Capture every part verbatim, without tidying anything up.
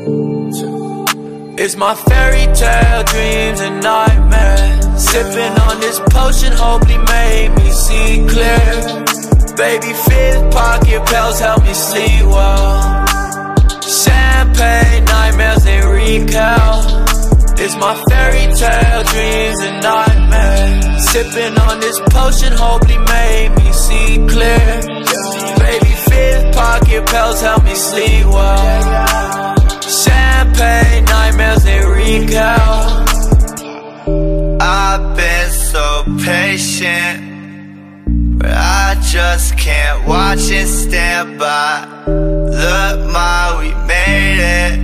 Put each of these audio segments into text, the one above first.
It's my fairy tale dreams and nightmares. Sipping on this potion, hopefully made me see clear. Baby, fifth pocket pills help me sleep well. Champagne nightmares, they recount. It's my fairy tale dreams and nightmares. Sipping on this potion, hopefully made me see clear. Baby, fifth pocket pills help me sleep well. Champagne nightmares, they recount. I've been so patient, but I just can't watch and stand by. Look, ma, we made it.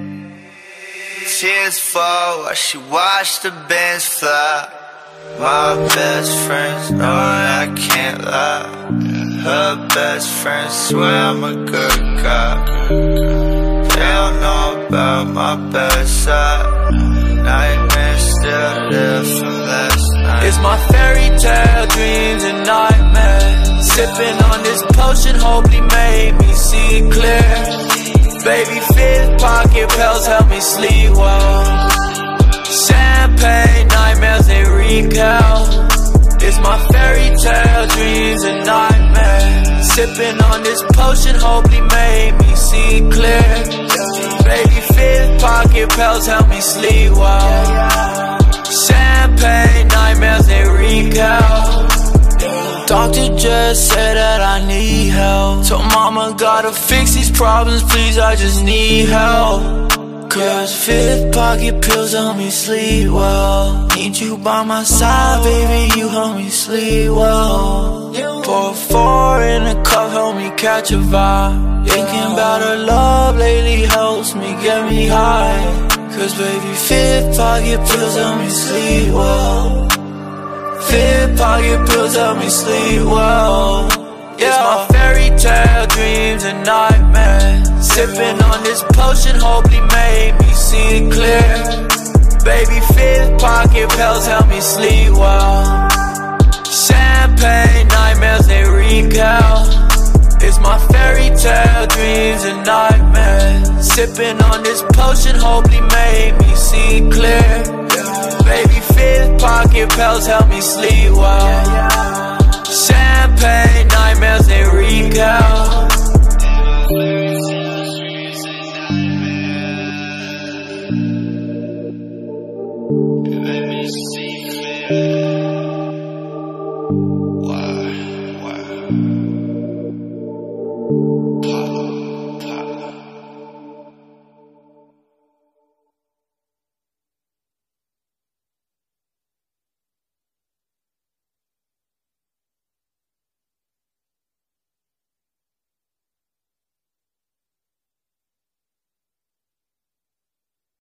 Tears fall while she watched the Benz fly. My best friends know I can't lie. Her best friends swear I'm a good guy. They don't know about my bad side. Nightmares still live from last night. It's my fairy tale dreams and nightmares. Sipping on this potion, hopefully made me see clear. Baby, fifth pocket pills help me sleep well. Champagne nightmares, they recount. It's my fairy tale dreams and nightmares. Sipping on this potion, hopefully made me see clear. Baby, fifth pocket pills help me sleep well. Champagne nightmares, they recount. Doctor just said that I need help. Told mama gotta fix these problems, please, I just need help. Cause fifth pocket pills help me sleep well. Need you by my side, baby, you help me sleep well. Pour four in a cup, help me catch a vibe. Thinking about her love lately helps me get me high. Cause baby, fifth pocket pills help me sleep well. Fifth pocket pills help me sleep well. Yeah. It's my fairy tale dreams and nightmares. Sipping on this potion, hopefully made me see clear. Baby, fifth pocket pills help me sleep well. Champagne nightmares, they recount. It's my fairy tale dreams and nightmares. Sipping on this potion, hopefully made me see clear. Baby, fifth pocket pills help me sleep well. Champagne nightmares, they recount. Let me see clear. Why, why?